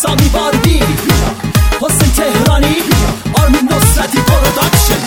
سامی واردی، حسین تهرانی، آرمین نصرتی پروداکشن.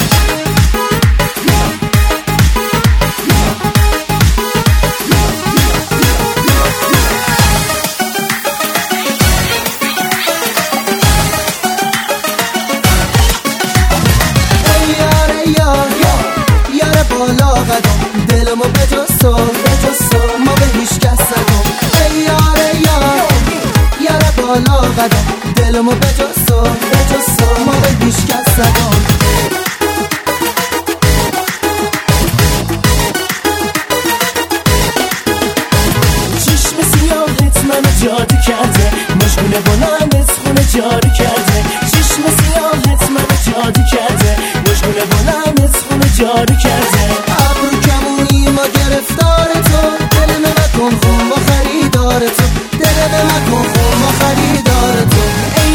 دلمو به جز ما به هیچ کس ندم. ای یار یار بالا قدم، دلمو به جز ما به هیچ کس ندم. چشم سیاهت منو جادو کرده، مشغول بلندت خونه جاری کرده. چشم سیاهت منو جادو کرده، مشغول بلندت خونه جاری کرده. ابرو کمونی ما گرفتار تو، دل من نکن خون با خریدار تو، دل من نکن خون با خریدار تو. ای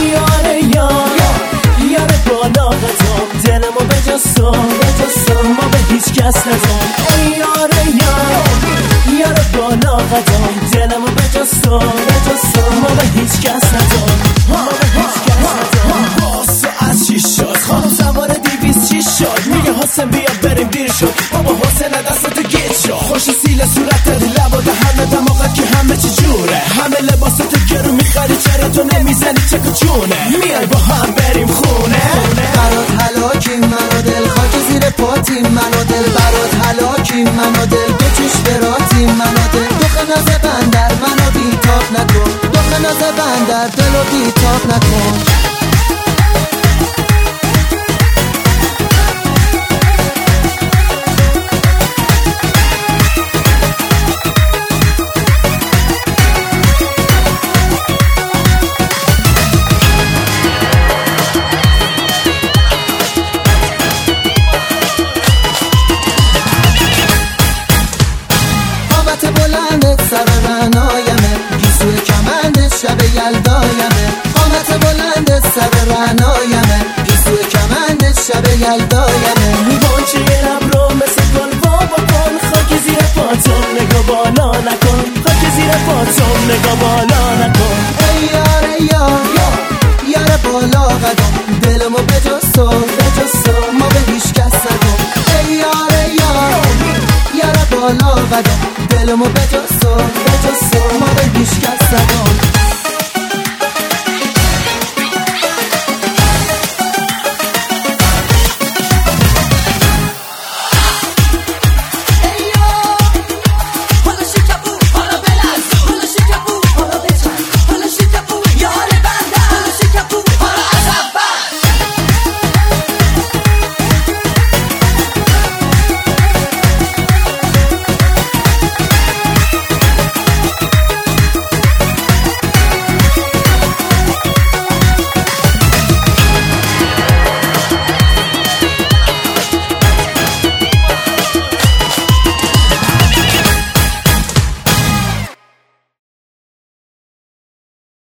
یار بالا قدم، دلمو به جز ما به هیچ کس ندم. ای یار بالا قدم، دلمو به جز ما به هیچ کس ندم. باز تو از چی شد خانم سوار 200 چی شد؟ میگه حسین بیا بریم دیر شد. بابا حسین دستتو گیت شد، خوش سیل صورت لب و دهن دماغت که همه چی جوره. همه لباستو گرو میخری، چرا تو نمیزنی چک و چونه؟ میای با هم بریم خونه. برات هلاکیم منو دل، خاک زیر پاتیم منو دل. برات هلاکیم منو دل، بچش براتیم منو دل. دخ ناز بندر منو بیتاب نکن، دخ ناز بندر دلو بیتاب نکن. سر رعنایمه، گیسوی کمند شب یلدایمه. قامت بلند سر رعنایمه، گیسوی کمند شب یلدایمه. بانچه لب رو مثل گل بابا کن، خاک زیر پاتم نگاه بالا نکن، خاک زیر پاتم نگاه بالا